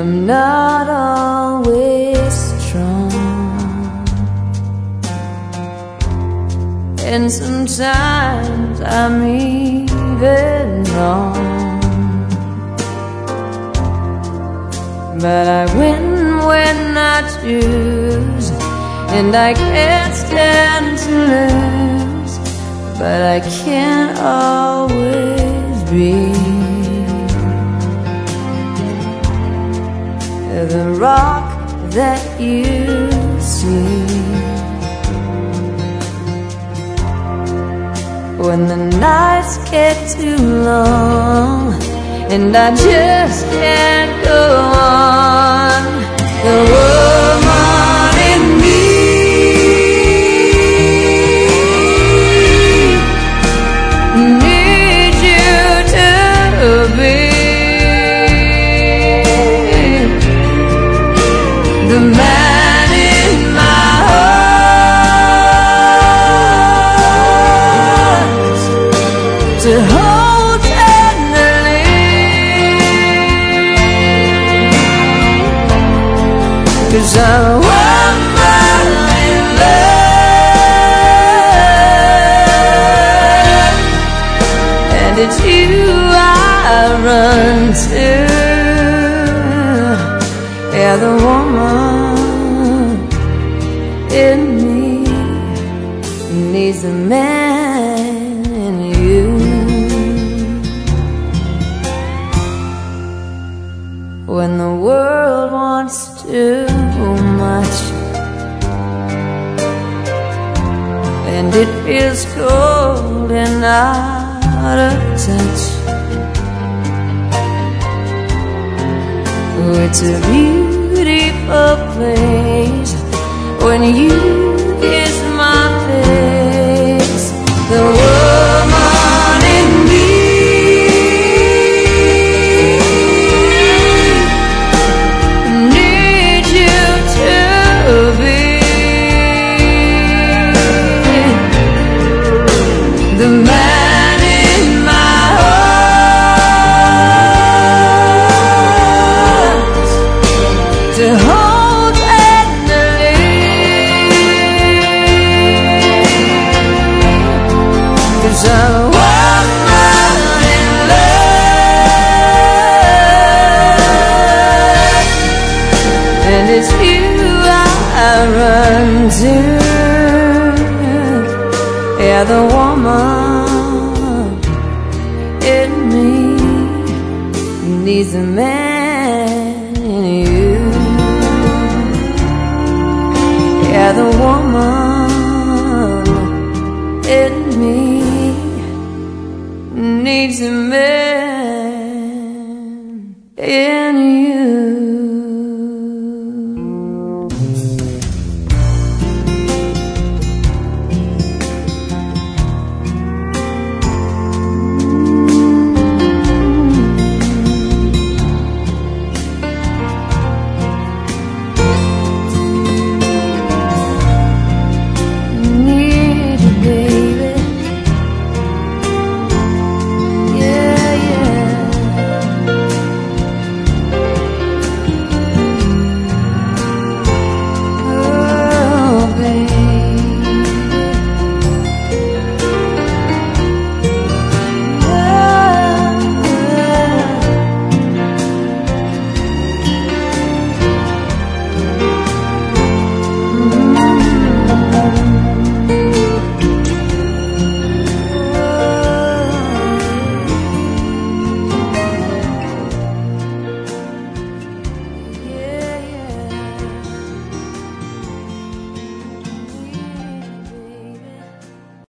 I'm not always strong, and sometimes I'm even wrong, but I win when I choose, and I can't stand to lose, but I can't always be the rock that you see. When the nights get too long and I just can't go on, the woman in me needs you to be the man in my heart to hold tenderly, 'cause I'm a woman in love, and it's you I run to. Yeah, the woman in me needs a man in you. When the world wants too much and it feels cold and out of touch, it's a beautiful place when you kiss my face. The woman in me needs you to be the man in my heart to hold tenderly, 'cause I'm a woman in love, and it's you I run to. Yeah, the woman in me needs a man in you. Yeah, the woman in me needs a man in